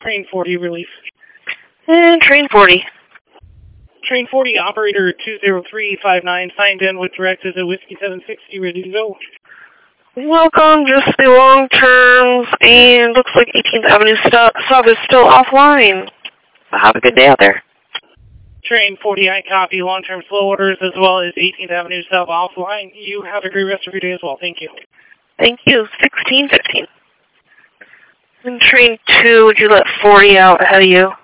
Train 40, relief. And train 40. Train 40, operator 20359, signed in with directives at Whiskey 760, ready to go. Welcome, just the long terms, and looks like 18th Avenue sub is still offline. Have a good day out there. Train 40, I copy long-term slow orders as well as 18th Avenue sub offline. You have a great rest of your day as well. Thank you. Thank you. 1615. And train 2, would you let 40 out ahead of you?